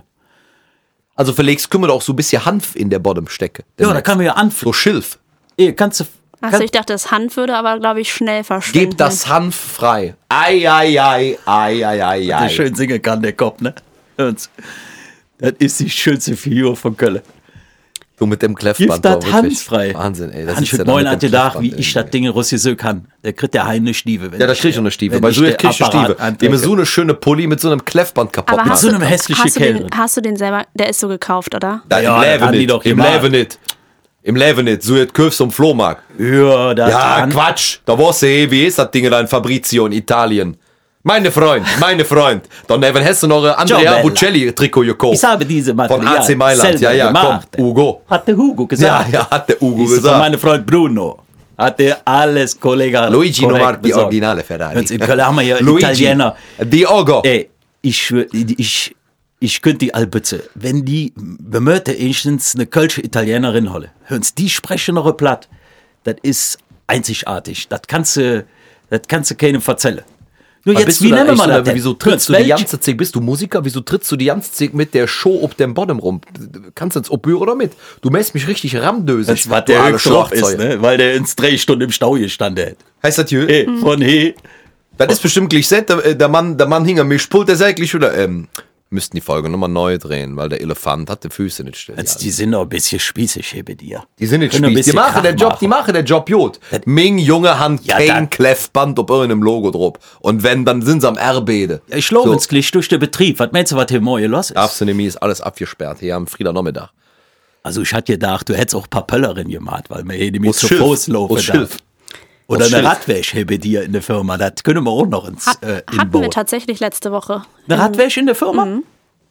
Speaker 2: Also vielleicht können wir da auch so ein bisschen Hanf in der Bottom stecken.
Speaker 1: Ja, da kann man ja anfangen.
Speaker 2: So Schilf.
Speaker 1: Ey, kannst du,
Speaker 3: Achso, ich dachte, das Hanf würde aber, glaube ich, schnell verschwinden.
Speaker 2: Gebt das Hanf frei. Ei, ei, ei, ei, ei, ei,
Speaker 1: Der
Speaker 2: ei.
Speaker 1: schön singen kann, der Kopf, ne? Hören's. Das ist die schönste Figur von Köln.
Speaker 2: Du mit dem
Speaker 1: Gibt
Speaker 2: Kleffband.
Speaker 1: das
Speaker 2: da, wirklich.
Speaker 1: Handsfrei.
Speaker 2: Wahnsinn, ey. Das
Speaker 1: Hans
Speaker 2: ist ja
Speaker 1: wird
Speaker 2: dann
Speaker 1: neun
Speaker 2: mit
Speaker 1: hat
Speaker 2: dem
Speaker 1: gedacht, wie
Speaker 2: Kleffband,
Speaker 1: ich
Speaker 2: ey.
Speaker 1: das Ding Russisch so kann. Der kriegt der Heine Stiefel. wenn
Speaker 2: Ja, da
Speaker 1: ich
Speaker 2: krieg ich
Speaker 1: der-
Speaker 2: auch eine Stiefel.
Speaker 1: wenn
Speaker 2: Bei
Speaker 1: ich
Speaker 2: so
Speaker 1: der
Speaker 2: krieg ich eine
Speaker 1: Apparat
Speaker 2: Stiefel.
Speaker 1: andrücke.
Speaker 2: Die mir so eine schöne Pulli mit so einem Kleffband kaputt
Speaker 3: Aber
Speaker 2: macht.
Speaker 3: hast
Speaker 1: so
Speaker 3: du,
Speaker 1: einem hässlichen
Speaker 3: hast, du
Speaker 1: Kerl
Speaker 3: den,
Speaker 1: drin.
Speaker 3: hast du den selber, der ist so gekauft, oder?
Speaker 2: Da,
Speaker 1: Ja,
Speaker 2: Im
Speaker 1: das
Speaker 2: Leben
Speaker 1: haben die
Speaker 2: nicht.
Speaker 1: doch
Speaker 2: Im
Speaker 1: gemacht.
Speaker 2: Leben nicht. Im Leben nicht. So jetzt kaufst du am Flohmarkt.
Speaker 1: Ja, das
Speaker 2: Ja,
Speaker 1: kann-
Speaker 2: Quatsch. Da warst du eh, wie ist das Ding da in Fabrizio in Italien? Meine Freund, meine Freund. Dann eben hast du noch ein Andrea
Speaker 1: Ciao, Bella.
Speaker 2: Bocelli-Trikot gekauft.
Speaker 1: Ich habe diese
Speaker 2: Von
Speaker 1: Material
Speaker 2: A C Mailand. Ja,
Speaker 1: selber
Speaker 2: ja,
Speaker 1: gemacht.
Speaker 2: komm. Hugo.
Speaker 1: Hat der Hugo
Speaker 2: Ja,
Speaker 1: gesagt.
Speaker 2: ja, hat der Hugo
Speaker 1: Ist von
Speaker 2: gesagt.
Speaker 1: meinem Freund Bruno. Hat er alles Kollege
Speaker 2: Luigi
Speaker 1: korrekt
Speaker 2: Nomardi, die
Speaker 1: besorgt.
Speaker 2: Originale Ferrari.
Speaker 1: Jetzt in Köln haben wir ja
Speaker 2: Luigi.
Speaker 1: Italiener.
Speaker 2: Diogo.
Speaker 1: Ey, ich, schwör, ich, ich könnte die Albütze, wenn die bemörte erstens eine kölsche Italienerin holle, hören's, die sprechen noch ein Platt, das ist einzigartig. Das kannst du, das kannst du keinem verzellen. Nur
Speaker 2: Aber
Speaker 1: jetzt,
Speaker 2: bist
Speaker 1: wie
Speaker 2: du da
Speaker 1: nennen
Speaker 2: echt
Speaker 1: wir
Speaker 2: so,
Speaker 1: das
Speaker 2: da-
Speaker 1: denn?
Speaker 2: Wieso trittst du
Speaker 1: Hören's,
Speaker 2: die
Speaker 1: welch-
Speaker 2: ganze Zeit? Bist du Musiker? Wieso trittst du die ganze Zeit mit der Show auf dem Bottom rum? Kannst du ins Opür oder mit? Du mäßt mich richtig ramdösig.
Speaker 1: Das war
Speaker 2: du
Speaker 1: der
Speaker 2: alle
Speaker 1: höchste Loch ist,
Speaker 2: Schlagzeuger.
Speaker 1: ne? Weil der ins drei Stunden im Stau gestanden hat.
Speaker 2: Heißt das hier?
Speaker 1: Ey, von he.
Speaker 2: Das ist bestimmt gleich set, der, der Mann, der Mann hing am Mischpult, der sagt gleich wieder, ähm, müssten die Folge nochmal neu drehen, weil der Elefant hat die Füße nicht still.
Speaker 1: Jetzt, die sind noch ein bisschen spießig hier bei dir.
Speaker 2: Die sind nicht
Speaker 1: Können ein
Speaker 2: spieß. Die
Speaker 1: bisschen
Speaker 2: machen
Speaker 1: Krach
Speaker 2: den Job, die
Speaker 1: machen.
Speaker 2: machen den Job gut. Ming, junge Hand,
Speaker 1: Ja,
Speaker 2: kein
Speaker 1: dann-
Speaker 2: Kleffband auf irgendeinem Logo drauf. Und wenn, dann sind sie am R-Bede.
Speaker 1: Ja, ich laufe
Speaker 2: So.
Speaker 1: ins Gleich durch den Betrieb. Was meinst du, was hier morgen los ist?
Speaker 2: Darfst du nämlich, ist alles abgesperrt, hier am Frieder Nachmittag.
Speaker 1: Also ich hatte gedacht, du hättest auch ein paar Pöllerinnen gemacht, weil wir hier nämlich
Speaker 2: Aus
Speaker 1: zu
Speaker 2: Schilf.
Speaker 1: Fuß laufen
Speaker 2: Aus
Speaker 1: darf.
Speaker 2: Schilf.
Speaker 1: Oder
Speaker 2: Aus
Speaker 1: eine
Speaker 2: Schilf.
Speaker 1: Radwäsche hier bei dir in der Firma. Das können wir auch noch ins
Speaker 3: Hat,
Speaker 1: äh,
Speaker 3: hatten wir
Speaker 1: inbauen.
Speaker 3: tatsächlich letzte Woche.
Speaker 1: Eine Radwäsche in der Firma?
Speaker 3: Mhm.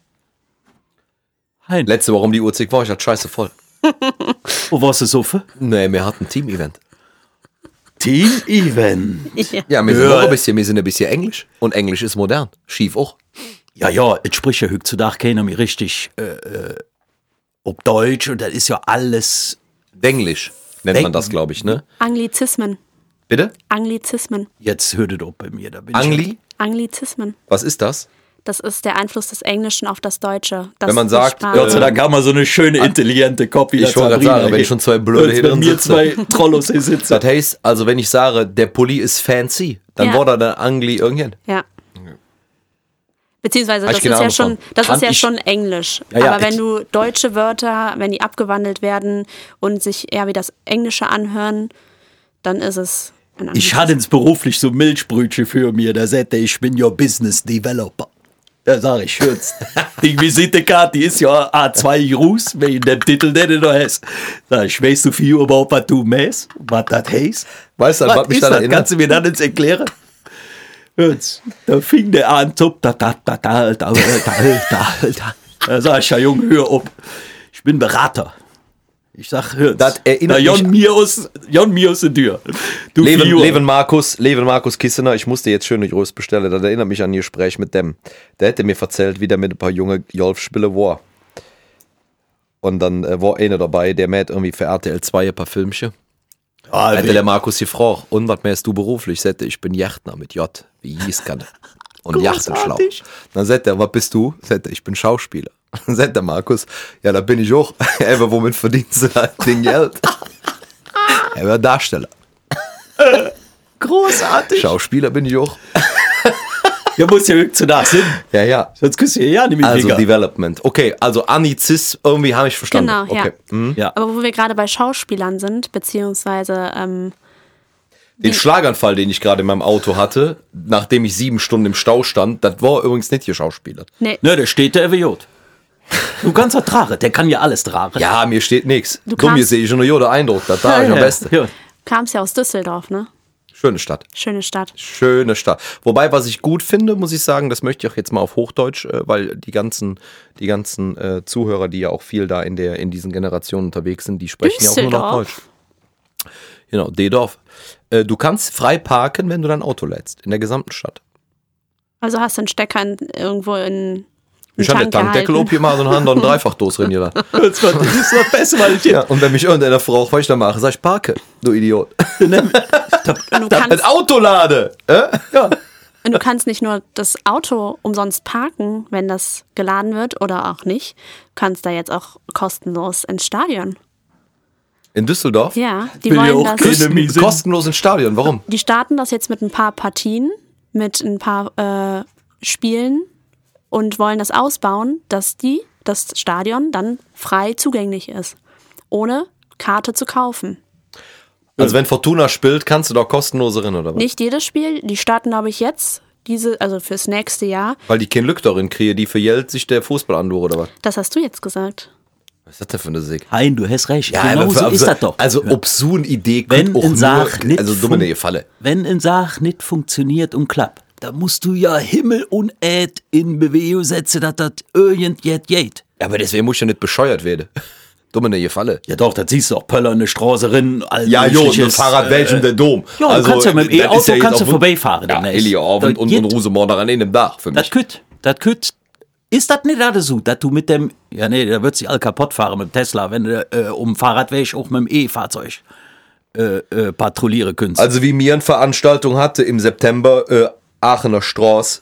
Speaker 1: Hein,
Speaker 2: Letzte Woche um die Uhrzeit war ich halt scheiße voll.
Speaker 1: wo warst du so für?
Speaker 2: Nee, wir hatten ein Team-Event.
Speaker 1: Team-Event.
Speaker 3: Ja.
Speaker 2: Ja, wir sind
Speaker 1: Ja.
Speaker 2: auch ein bisschen, wir sind ein bisschen Englisch. Und Englisch ist modern. Schief auch.
Speaker 1: Ja, ja, es spricht ja heutzutage keiner mehr richtig äh, äh, ob Deutsch und das ist ja alles.
Speaker 2: Denglisch nennt
Speaker 1: Denk-
Speaker 2: man das, glaube ich, ne?
Speaker 3: Anglizismen.
Speaker 2: Bitte?
Speaker 3: Anglizismen.
Speaker 1: Jetzt hört es doch bei mir. Da bin ich
Speaker 2: Angli?
Speaker 3: Anglizismen.
Speaker 2: Was ist das?
Speaker 3: Das ist der Einfluss des Englischen auf das Deutsche. Das
Speaker 2: Wenn man
Speaker 3: ist die
Speaker 2: sagt,
Speaker 3: Sprache.
Speaker 1: Gott sei Dank haben wir so eine schöne, intelligente Copy.
Speaker 2: Ich wollte gerade sagen, wenn ich schon zwei Blöde hier
Speaker 1: wenn
Speaker 2: drin
Speaker 1: mir
Speaker 2: sitze.
Speaker 1: zwei Trollos hier sitzen.
Speaker 2: Das heißt, also wenn ich sage, der Pulli ist fancy, dann
Speaker 3: Ja.
Speaker 2: war da der Angli irgendwann.
Speaker 3: Ja. Beziehungsweise,
Speaker 2: Hab
Speaker 3: das
Speaker 2: ich keine
Speaker 3: ist ja
Speaker 2: Ahnung
Speaker 3: schon,
Speaker 2: von.
Speaker 3: das
Speaker 1: Kann
Speaker 3: ist ja
Speaker 1: ich-
Speaker 3: schon Englisch.
Speaker 1: Ja, ja,
Speaker 3: Aber wenn
Speaker 1: ich-
Speaker 3: du deutsche Wörter, wenn die abgewandelt werden und sich eher wie das Englische anhören, dann ist es ein
Speaker 1: Ich
Speaker 3: Anglizismus.
Speaker 1: hatte ins beruflich so Milchbrötchen für mir, da sagte ich, bin ja Business Developer. Da sag ich, schützt. Die Visitekarte, die ist ja A zwei Gruß, wegen dem Titel, den du da hast. Sag ich, weißt du viel überhaupt, was du mäßt? Was das heißt?
Speaker 2: Weißt du,
Speaker 1: Was
Speaker 2: was mich
Speaker 1: ist
Speaker 2: daran
Speaker 1: das?
Speaker 2: erinnert?
Speaker 1: Kannst du mir dann jetzt erklären? Hört's, da fing der an, zup, da, da, da, da, da, da, da, da. Da sag ich, ja Junge, hör auf. Ich bin Berater. Ich sag, hört's.
Speaker 2: Das erinnert
Speaker 1: da Jon
Speaker 2: mich-
Speaker 1: mir aus, Jon mir aus der Tür. Du
Speaker 2: Leven,
Speaker 1: Figur.
Speaker 2: Leven Markus, Leven Markus Kissener, ich musste jetzt schön eine Größe bestellen, das erinnert mich an ihr Gespräch mit dem. Der hätte mir erzählt, wie der mit ein paar junge Jolf spiele war. Und dann äh, war einer dabei, der mäht irgendwie für R T L zwei ein paar Filmchen.
Speaker 1: Ah,
Speaker 2: Hätte
Speaker 1: wer-
Speaker 2: der Markus gefragt, und was machst du beruflich? Sagte, ich bin Yachtner mit J, wie hieß kann. Und Yachtenschlau.
Speaker 1: Großartig.
Speaker 2: Dann sagt er, was bist du? Sagt er, ich bin Schauspieler. Dann sagt der Markus, ja, da bin ich auch. Aber womit verdienst du halt den Geld? Er war Darsteller.
Speaker 1: Großartig.
Speaker 2: Schauspieler bin ich auch.
Speaker 1: Ja, muss ja zu nach Sinn.
Speaker 2: Ja, ja.
Speaker 1: Sonst küsst ihr ja nicht mehr
Speaker 2: Also
Speaker 1: Finger.
Speaker 2: Development. Okay, also Anizis, irgendwie habe ich verstanden.
Speaker 3: Genau, ja.
Speaker 2: Okay. Mhm.
Speaker 1: Ja.
Speaker 3: Aber wo wir gerade bei Schauspielern sind, beziehungsweise ähm,
Speaker 2: Den Schlaganfall, den ich gerade in meinem Auto hatte, nachdem ich sieben Stunden im Stau stand, das war übrigens nicht hier Schauspieler.
Speaker 3: nee,
Speaker 1: Ne, der steht der Idiot. Du kannst doch tragen, der kann ja alles tragen.
Speaker 2: Ja, mir steht nichts.
Speaker 3: Du
Speaker 2: Dumm, hier
Speaker 3: kannst-
Speaker 2: sehe ich schon nur der Eindruck. Das da ist am besten.
Speaker 1: Ja.
Speaker 3: kam's ja aus Düsseldorf, ne?
Speaker 2: Schöne Stadt.
Speaker 3: Schöne Stadt.
Speaker 2: Schöne Stadt. Wobei, was ich gut finde, muss ich sagen, das möchte ich auch jetzt mal auf Hochdeutsch, äh, weil die ganzen, die ganzen äh, Zuhörer, die ja auch viel da in der in diesen Generationen unterwegs sind, die sprechen ja auch nur noch
Speaker 3: Düsseldorf?
Speaker 2: Deutsch. Genau, D-Dorf. Äh, du kannst frei parken, wenn du dein Auto lädst, in der gesamten Stadt.
Speaker 3: Also hast du einen Stecker in, irgendwo in
Speaker 2: Ich habe den Tankdeckel aufgemacht und habe dann Dreifachdose drin gelassen.
Speaker 1: Das war- das ist noch besser, weil ich
Speaker 2: Ja, und wenn mich irgendeiner fragt, was ich da mache, sag ich, parke, du Idiot.
Speaker 3: Und du,
Speaker 2: Ein
Speaker 3: kannst,
Speaker 2: Auto lade! Äh? Ja.
Speaker 3: und du kannst nicht nur das Auto umsonst parken, wenn das geladen wird oder auch nicht, du kannst da jetzt auch kostenlos ins Stadion.
Speaker 2: In Düsseldorf?
Speaker 3: Ja, die
Speaker 1: Will ja
Speaker 3: wollen
Speaker 1: auch
Speaker 3: das.
Speaker 1: keine- Enemy sind.
Speaker 2: Kostenlosen Stadion, warum?
Speaker 3: Die starten das jetzt mit ein paar Partien, mit ein paar äh, Spielen und wollen das ausbauen, dass die, das Stadion dann frei zugänglich ist, ohne Karte zu kaufen.
Speaker 2: Also wenn Fortuna spielt, kannst du doch kostenlos rein, oder was?
Speaker 3: Nicht jedes Spiel, die starten glaube ich jetzt, diese, also fürs nächste Jahr.
Speaker 2: Weil die kein Glück darin kriegen, die für Geld sich der Fußball andauert, oder was?
Speaker 3: Das hast du jetzt gesagt.
Speaker 2: Was ist das denn für eine Sick?
Speaker 1: Hein, du hast recht.
Speaker 2: aber
Speaker 1: genau
Speaker 2: für-
Speaker 1: so ist das doch.
Speaker 2: Also, ob so eine Idee
Speaker 1: wenn
Speaker 2: könnte auch
Speaker 1: in Sach
Speaker 2: nur,
Speaker 1: nicht
Speaker 2: also dumme
Speaker 1: fun-
Speaker 2: Nähe Falle.
Speaker 1: Wenn in Sach nicht funktioniert und klappt, da musst du ja Himmel und Erd in Bewegung setzen, dass das irgendjet geht.
Speaker 2: Ja, aber deswegen muss ich ja nicht bescheuert werden. Dumme Nähe Falle.
Speaker 1: Ja doch, das siehst du auch Pöller, eine Straße rein, all
Speaker 2: Ja, jo,
Speaker 1: mögliches,
Speaker 2: mit dem Fahrrad,
Speaker 1: äh,
Speaker 2: welchem der Dom.
Speaker 1: Ja, du kannst ja mit dem
Speaker 2: das
Speaker 1: E-Auto
Speaker 2: ist ja jetzt
Speaker 1: kannst du
Speaker 2: auf-
Speaker 1: vorbeifahren
Speaker 2: Ja,
Speaker 1: demnächst.
Speaker 2: Eli Abend
Speaker 1: Da
Speaker 2: und, und
Speaker 1: geht-
Speaker 2: Rosemond daran in dem Dach für
Speaker 1: Das
Speaker 2: mich.
Speaker 1: kütt, das kütt. Ist das nicht alles so, dass du mit dem, ja nee, da wird sich all kaputt fahren mit dem Tesla, wenn du äh, um Fahrradweg auch mit dem E-Fahrzeug äh, äh, patrouillieren kannst.
Speaker 2: Also wie mir eine Veranstaltung hatte im September, äh, Aachener Straße,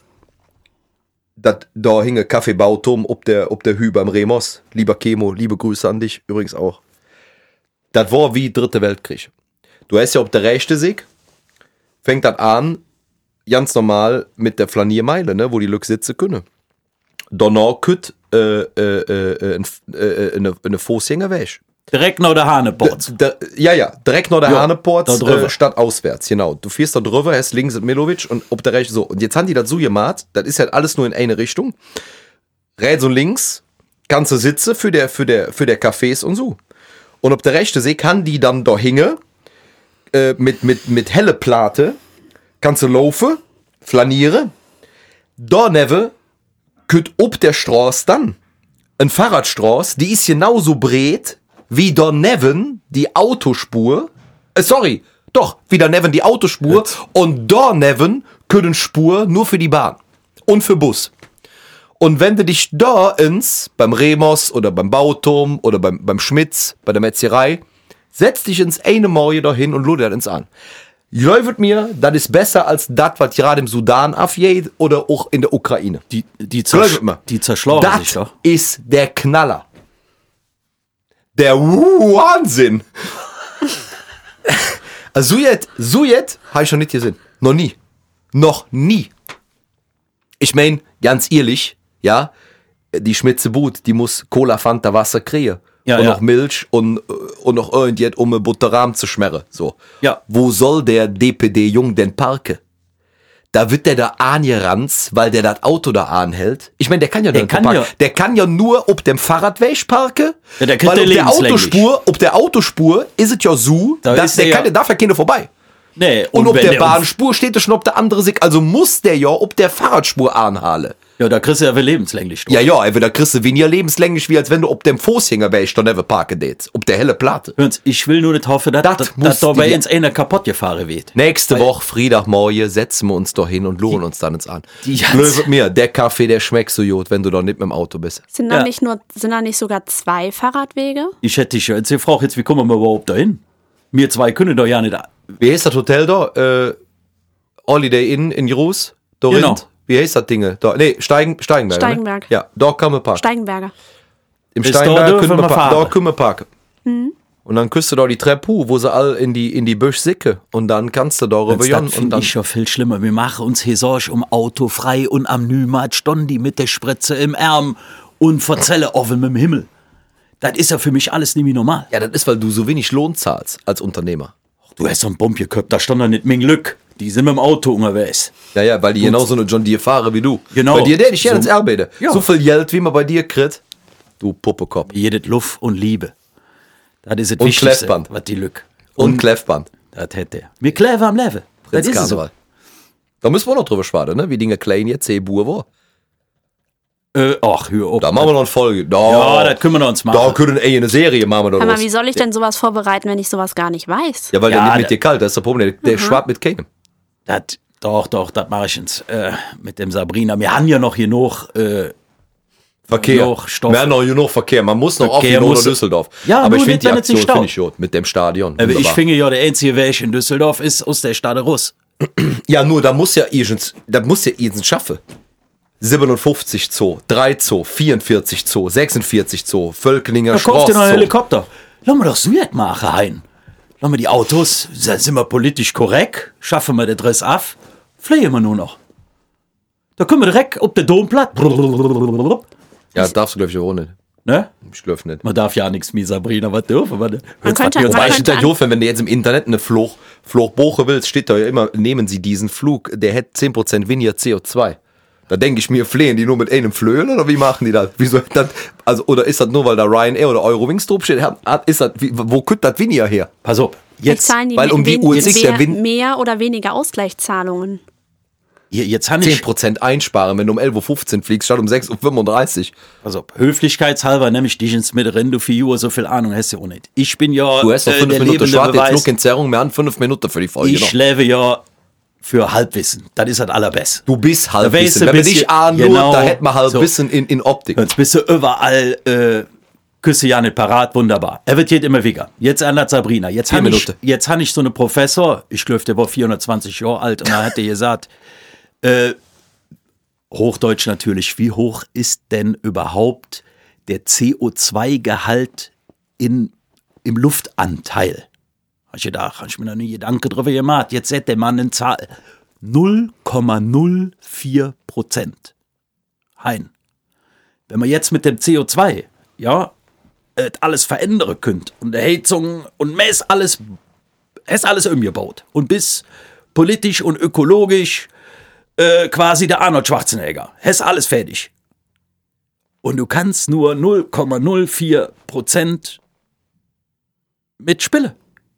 Speaker 2: dat, da hing ein Kaffeebauturm ob der, ob der Hü beim Remos. Lieber Chemo, liebe Grüße an dich, übrigens auch. Das war wie Dritte Weltkrieg. Du hast ja ob der rechte Sieg, fängt das an, ganz normal mit der Flaniermeile, ne, wo die Leute sitzen können. Danach kütt äh, äh, äh, ein- äh, eine, eine Fußgängerweg.
Speaker 1: Direkt nach der Haneport.
Speaker 2: Da, ja, ja, direkt nach der
Speaker 1: Ja,
Speaker 2: Haneport,
Speaker 1: da drüber.
Speaker 2: äh, statt auswärts, genau. Du fährst da drüber, hast links Milovic und ob der rechts so. Und jetzt haben die das so gemacht, das ist halt alles nur in eine Richtung. Rechts und links kannst du sitzen für der, für der, für der Cafés und so. Und ob der rechte See kann die dann da hinge, äh, mit, mit, mit helle Plate, kannst du laufen, flanieren. Da neve, könnt ob der Straße dann, ein Fahrradstraße, die ist genauso breit, wie da neven die Autospur, äh, sorry, doch, wie da neven die Autospur und da neven können Spur nur für die Bahn und für Bus. Und wenn du dich da ins, beim Remos oder beim Bauturm oder beim, beim Schmitz, bei der Metzgerei, setz dich ins eine Morgen da hin und lud dir ins an. Läuft mir, das ist besser als das, was gerade im Sudan abgeht oder auch in der Ukraine.
Speaker 1: Die, die,
Speaker 2: Glaub
Speaker 1: zersch
Speaker 2: mir.
Speaker 1: die zerschlagen sich
Speaker 2: Das
Speaker 1: doch.
Speaker 2: ist der Knaller. Der Wahnsinn. Also so jetzt, so jetzt habe ich schon nicht gesehen. Noch nie. Noch nie. Ich mein, ganz ehrlich, ja, die Schmitze Boot, die muss Cola, Fanta, Wasser kriegen.
Speaker 1: Ja,
Speaker 2: und
Speaker 1: ja.
Speaker 2: noch Milch und, und noch irgendjet, um ein Butterrahm zu schmerren. So.
Speaker 1: Ja.
Speaker 2: Wo soll der D P D-Jung denn parken? Da wird der da angeranzt, weil der das Auto da anhält. Ich meine, der kann ja
Speaker 1: Der
Speaker 2: nicht
Speaker 1: kann
Speaker 2: parken.
Speaker 1: ja-
Speaker 2: Der kann ja nur ob dem Fahrradweg parken.
Speaker 1: Ja, der kriegt
Speaker 2: weil
Speaker 1: ja
Speaker 2: ob der
Speaker 1: lebenslänglich.
Speaker 2: Autospur, ob der Autospur ist es ja so,
Speaker 1: Da
Speaker 2: dass
Speaker 1: ist
Speaker 2: der
Speaker 1: der
Speaker 2: kann,
Speaker 1: ja-
Speaker 2: der darf ja keiner vorbei.
Speaker 1: Nee,
Speaker 2: Und, ob
Speaker 1: wenn
Speaker 2: der
Speaker 1: um-
Speaker 2: Bahnspur steht, ist schon ob der andere sich. Also muss der ja ob der Fahrradspur anhalle.
Speaker 1: Ja, da kriegst du ja für lebenslänglich.
Speaker 2: Ja, ja, entweder kriegst du weniger lebenslänglich, wie als wenn du ob dem Fußgängerweg da never parken dät. Ob der helle Platte.
Speaker 1: Hören's, ich will nur nicht hoffen, dass
Speaker 2: Das
Speaker 1: dass-
Speaker 2: muss
Speaker 1: dass da bei
Speaker 2: die-
Speaker 1: uns einer kaputt gefahren wird.
Speaker 2: Nächste Woche, Freitagmorgen, setzen wir uns da hin und lohnen uns dann ins an.
Speaker 1: die ganz-
Speaker 2: Löwe mir, der Kaffee, der schmeckt so gut, wenn du da nicht mit dem Auto bist.
Speaker 3: Sind da
Speaker 1: Ja.
Speaker 3: nicht nur, sind da nicht sogar zwei Fahrradwege?
Speaker 1: Ich hätte dich ja jetzt gefragt, jetzt, wie kommen wir überhaupt dahin? Wir zwei können doch ja nicht.
Speaker 2: Wie heißt das Hotel da? Äh, Holiday Inn in Jrus? Dorint?
Speaker 1: Genau.
Speaker 2: Wie heißt das Ding? Da, nee, Steigen, Steigenberg.
Speaker 3: Steigenberg.
Speaker 2: Ne? Ja, da kann man parken.
Speaker 3: Steigenberger.
Speaker 2: Im
Speaker 1: Bis da
Speaker 2: Steigenberg
Speaker 1: dürfen
Speaker 2: können wir,
Speaker 1: wir
Speaker 2: pa
Speaker 1: fahren.
Speaker 2: da können wir parken. Und dann küsst du da die Treppe hoch, wo sie all in die, in die Büsch sicke. Und dann kannst du da rüber
Speaker 1: Das
Speaker 2: jan und
Speaker 1: finde
Speaker 2: dann.
Speaker 1: ich schon viel schlimmer. Wir machen uns hier Sorge um Auto frei und am Nümat Stondi mit der Spritze im Arm und verzelle offen mit dem Himmel. Das ist ja für mich alles nicht mehr normal.
Speaker 2: Ja, das ist, weil du so wenig Lohn zahlst als Unternehmer.
Speaker 1: Du hast so einen Bomb geköpft, da stand da nicht mein Glück. Die sind mit dem Auto unterwegs.
Speaker 2: Ja, ja, weil die genauso eine John Deere fahren wie du.
Speaker 1: Genau.
Speaker 2: Bei dir, der dich gerne
Speaker 1: So-
Speaker 2: ins Arbeite.
Speaker 1: Ja.
Speaker 2: So viel Geld, wie man bei dir kriegt. Du Puppekopf.
Speaker 1: Jedes Luft und Liebe. Das ist das
Speaker 2: Und
Speaker 1: Wichtigste,
Speaker 2: Kleffband.
Speaker 1: was die Lück.
Speaker 2: Und Kleffband.
Speaker 1: Das hätte er. Wir clever am Leben. Das
Speaker 2: Prinz
Speaker 1: ist es so.
Speaker 2: Karneval. Da müssen wir noch drüber schwaden, ne? Wie Dinge klein jetzt Seebur war.
Speaker 1: Äh, ach, hör auf.
Speaker 2: Da machen wir noch eine Folge. Da,
Speaker 1: Ja, das können wir uns machen.
Speaker 2: Da können ey eine Serie machen wir da
Speaker 3: Aber
Speaker 2: los.
Speaker 3: wie soll ich denn sowas vorbereiten, wenn ich sowas gar nicht weiß?
Speaker 2: Ja, weil
Speaker 1: Ja,
Speaker 2: der nicht
Speaker 1: da-
Speaker 2: mit dir kalt, das ist das Problem. Der, der schwappt mit keinem.
Speaker 1: Das, doch, doch, das mache ich uns. Äh, mit dem Sabrina. Wir haben ja noch hier noch. Äh,
Speaker 2: Verkehr.
Speaker 1: Noch Stoff.
Speaker 2: Wir haben noch genug Verkehr. Man muss noch
Speaker 1: Verkehr
Speaker 2: auf oder
Speaker 1: muss-
Speaker 2: Düsseldorf.
Speaker 1: Ja,
Speaker 2: aber
Speaker 1: nur
Speaker 2: ich finde
Speaker 1: nicht,
Speaker 2: die
Speaker 1: wenn es sich
Speaker 2: Aktion
Speaker 1: staut.
Speaker 2: finde ich gut. Mit dem Stadion.
Speaker 1: aber ich
Speaker 2: Wunderbar.
Speaker 1: finde ja, der einzige Weg in Düsseldorf ist aus der Stadt Russ.
Speaker 2: Ja, nur da muss ja irgends, da muss ja irgends schaffen. siebenundfünfzig Zoo, drei Zoo, vierundvierzig Zoo, sechsundvierzig Zoo, Völklinger
Speaker 1: Da kaufst du noch einen
Speaker 2: Straße Zoo.
Speaker 1: Helikopter. Lass mal doch so nicht machen, Hein. Lass mal die Autos, sind wir politisch korrekt, schaffen wir den Dress ab, fliehen wir nur noch. Da können wir direkt auf den Domplatz.
Speaker 2: Ja, darfst du, glaube ich, auch nicht.
Speaker 1: Ne?
Speaker 2: Ich glaube nicht.
Speaker 1: Man darf ja nichts mehr, Sabrina, was dürfen wir denn?
Speaker 3: Man könnte,
Speaker 2: Zum
Speaker 3: man
Speaker 2: Beispiel,
Speaker 3: könnte
Speaker 2: der Jofen, wenn du jetzt im Internet eine Flug, Flug buchen willst, steht da ja immer, nehmen Sie diesen Flug, der hätte zehn Prozent weniger C O zwei. Da denke ich mir, fliehen die nur mit einem Flöhen oder wie machen die das? Wieso das? Also, oder ist das nur, weil da Ryanair oder Eurowings draufsteht? Hat- Ist das, wie, wo kommt das weniger her?
Speaker 1: Pass auf,
Speaker 3: Jetzt
Speaker 1: jetzt,
Speaker 3: zahlen die
Speaker 2: weil um die
Speaker 3: wen-
Speaker 2: Uhr sich
Speaker 3: mehr,
Speaker 2: der Wind-
Speaker 3: mehr oder weniger Ausgleichszahlungen.
Speaker 1: hier, jetzt habe
Speaker 2: zehn
Speaker 1: ich,
Speaker 2: Prozent einsparen, wenn du um elf Uhr fünfzehn fliegst, statt um sechs Uhr fünfunddreißig.
Speaker 1: pass auf, höflichkeitshalber nämlich dich ins Mittelrennen, du vier Uhr, so viel Ahnung hast du auch nicht. Ich bin ja
Speaker 2: Du hast noch
Speaker 1: äh,
Speaker 2: fünf
Speaker 1: der
Speaker 2: Minuten
Speaker 1: lebende
Speaker 2: Schwart, jetzt
Speaker 1: Beweis.
Speaker 2: noch in Zerrung mehr an, fünf Minuten für die Folge.
Speaker 1: Ich
Speaker 2: noch.
Speaker 1: lebe ja für Halbwissen, das ist das Allerbeste.
Speaker 2: Du bist
Speaker 1: Da weißt
Speaker 2: Halbwissen.
Speaker 1: du
Speaker 2: Wenn man
Speaker 1: bisschen-
Speaker 2: dich ahnt,
Speaker 1: genau,
Speaker 2: da hätte man
Speaker 1: so.
Speaker 2: Halbwissen in, in Optik.
Speaker 1: Jetzt bist du überall, äh, küsse ja nicht parat, wunderbar. Er wird jetzt immer weniger. Jetzt ändert Sabrina. Jetzt
Speaker 2: Vier
Speaker 1: habe ich,
Speaker 2: Minuten.
Speaker 1: jetzt hab ich so eine Professor, ich glaube, der war vierhundertzwanzig Jahre alt und da hat er gesagt, äh, Hochdeutsch natürlich, wie hoch ist denn überhaupt der C O zwei Gehalt in, im Luftanteil? Hab ich gedacht, hab ich mir noch nie Gedanken drüber gemacht. Jetzt sagt der Mann eine Zahl. null Komma null vier Prozent. Hein. Wenn man jetzt mit dem C O zwei, ja, äh, alles verändern könnt und der Heizung und man ist alles, ist alles umgebaut und bis politisch und ökologisch äh, quasi der Arnold Schwarzenegger. Ist alles fertig. Und du kannst nur null Komma null vier Prozent mit Spille.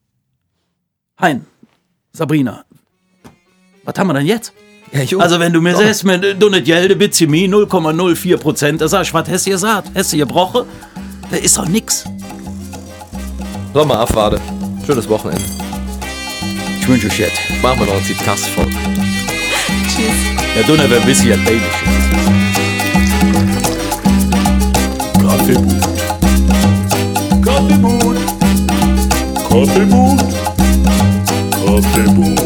Speaker 1: Hein, Sabrina, was haben wir denn jetzt?
Speaker 2: Ja, jo.
Speaker 1: Also wenn du mir sagst, mir, du nicht Geld, bitte mir null Komma null vier Prozent, da sag ich, was hast du gesagt? Hast du gebrochen? Da ist doch nix.
Speaker 2: Sollen wir abwarten. Schönes Wochenende.
Speaker 1: Ich wünsche euch jetzt.
Speaker 2: Machen wir noch die Taskfolge.
Speaker 3: Tschüss.
Speaker 1: Ja, du nicht, wer wisst ja Baby. Kaffeemut. Kaffeemut. Kaffeemut. Kaffeemut.